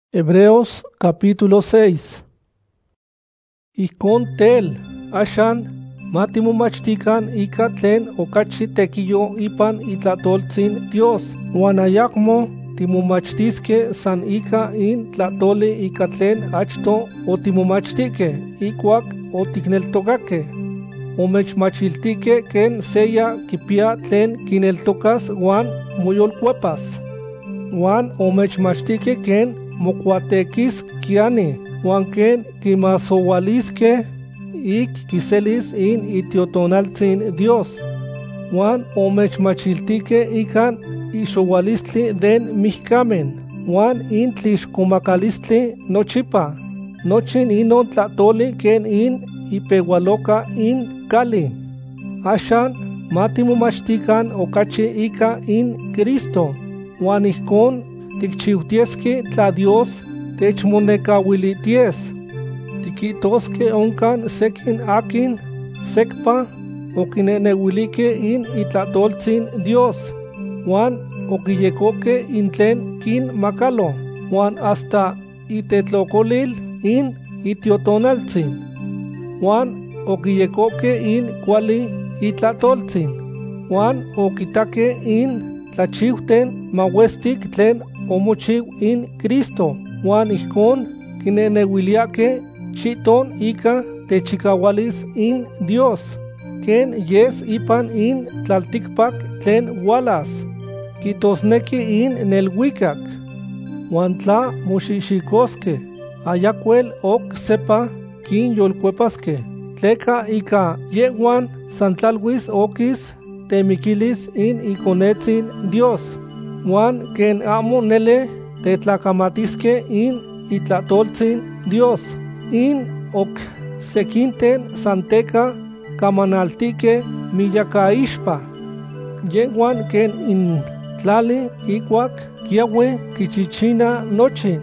Hebreos capítulo 6. Ijkon tel, axan matimomachtikan ika tlen okachi tekiyo ipan itlatoltzin Dios, uan ayakmo timomachtiske san ika in tlatoli ika tlen achto otimomachtike ikuak otikneltokake. Omechmachiltike ken seya kipia tlen kineltokas uan moyolkuepas. Uan omechmachtike ken mokuatekis kiani, uan ken kimasowaliske ik kiselis in itiotonaltzin Dios. Uan omechmachiltike ikan ixowalistli den mihkamen, uan in tlixkomakalistli nochipa. Nochin inon tlatoli ken in ipewaloka in kali. Axan matimomachtikan okachi ika in Cristo, uan ijkon tikchiutieski tla Dios techmonekawilities. Tikitoske onkan sekin akin sekpa okineneuilike in itlatoltzin Dios, uan okiyekoke in tlen kinmakalo, uan hasta itetlokolil in itiotonaltzin. Uan okiyekoke in kuali itlatoltzin, uan okitake in tlachiuten mauestik tlen omochiw in Cristo, uan ijkon kineneuiliake chiton ika techikawalis in Dios, ken yes ipan in tlaltikpak tlen walas, kitosneki in nelhuikak. Uan tla moxixikoske, ayakuel ok sepa kinyolkuepaske, tleka ika yehuan santlalwis okis temikilis in ikonetzin Dios, uan ken amo nele tetlakamatiske in itlatoltzin Dios, in ok sekinten santeka kamanaltike miyakaixpa. Yehuan ken in tlali ikuak kiawe kichichina nochin.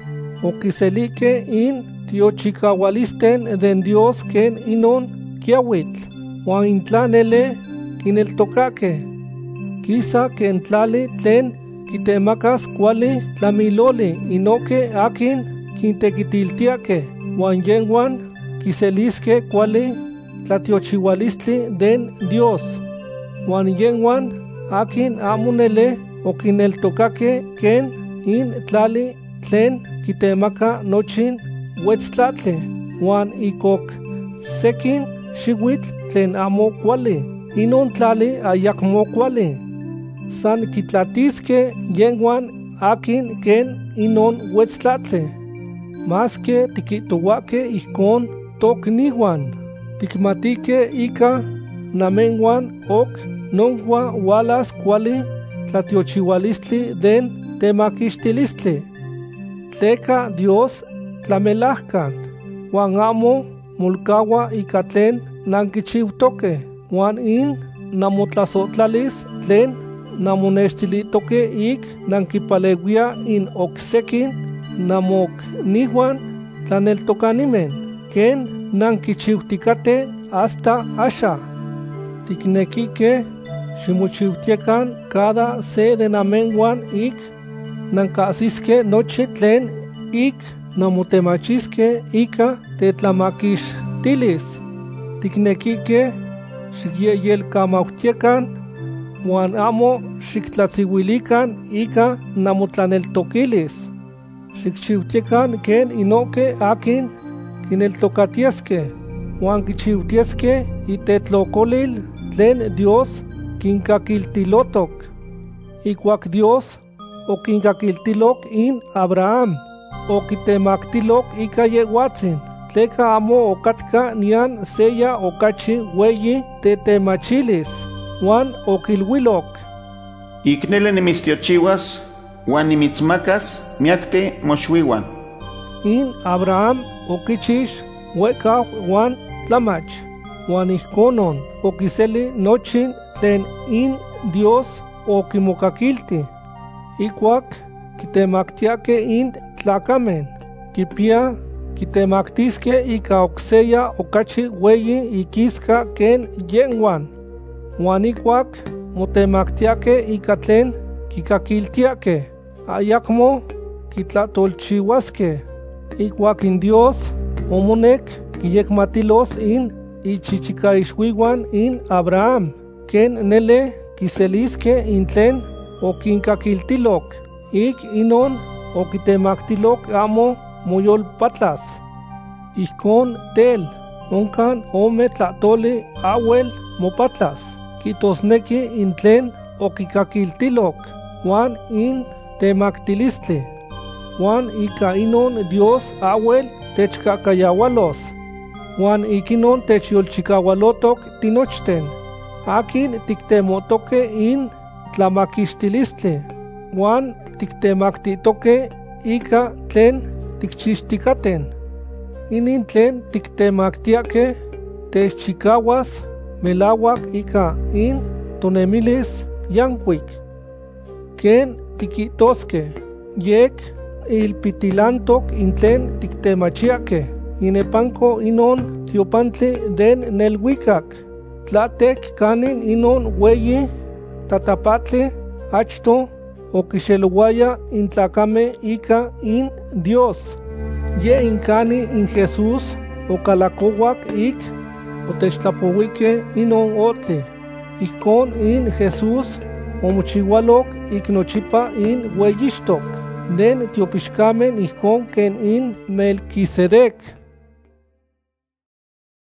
Okiselike in tiochikawalisten den Dios ken inon kiawitl, uan intla nele kineltokake. Kisa ken tlali tlen kitemakas kuali tlamiloli inoke akin kintekitiltiake, uan yehuan kiseliske kuali tlatiochiwalistli den Dios. Uan yehuan akin amo nele okineltokake ken in tlali tlen kitemaka nochin wetztlatli, uan ikok sekin xiuitl tlen amo kuali, inon tlali ayakmo kuali. San kitlatiske yehuan akin ken inon wetztlatli. Maske tikitowake ijkon toknihuan, tikmatike ika namenhuan ok nonhua walas kuali tlatiochiwalistli den temakixtilistli. Tleka Dios tlamelajkan, uan amo molkawa ika tlen nankichiutoke, uan in namotlasotlalis tlen namonextilitoke ik nankipaleuia in oksekin namoknihuan tlaneltokanimen, ken nankichiutikate hasta asha. Tiknekike ximochiutiekan cada se de namenhuan ik nankasiske nochi tlen ik namotemachiske ika tetlamakixtilis. Tiknekike xikyeyelkamautiekan, uan amo xiktlatziuilikan ika namotlaneltokilis. Xikchiutiekan ken inoke akin kineltokatieske, uan kichiutieske itetlokolil tlen Dios kinkakiltilotok. Ikuak Dios okinkakiltilok in Abraham, okitemaktilok ika yehuatzin, tleka amo okatka nian seya okachi weyi tetemachilis, uan okilhuilok: Iknele nimistiochiwas, uan nimitzmakas miakte moxuiwan. In Abraham okichix wekau uan tlamach, uan ijkonon okiseli nochin tlen in Dios okimokakilti. Ikuak kitemaktiake in tlakamen, kipia kitemaktiske ika okseya okachi weyi ikiska ken yehuan. Uan ikuak motemaktiake ika tlen kikakiltiake, ayakmo kitlatolchihuasque. Iguak in Dios omonek kiyekmatilos in ichichicaixuiwan in Abraham, ken nele kiseliske in tlen okinkakiltilok, ik inon okitemaktilok amo moyolpatlas. Ijkon tel, onkan ome tlatoli awel mopatlas, kitosneki in tlen okikakiltilok, wan in temaktilistli, wan ika inon Dios awel techkakayawalos, wan ikinon techyolchikawalotok tinochten, akin tiktemotoke in tlamakixtilistli, wan tiktemaktitoke ika tlen tikchixtikaten. Inin tlen tiktemaktiake techchikawas melawak ika in tonemilis yankuik. Ken tikitoske, yek ilpitilantok in tlen tiktemachiake, inepanko inon tiopantli den nelwikak, tlatek kanin inon weyi tatapatli achto okixeluaya in tlakame ika in Dios. Ye inkani in Jesús okalakowak ik otechtlapowike inon otli. Ijkon in Jesús omochiwalok ik nochipa in weyixtok, den tiopixkamen ijkon ken in Melquisedec.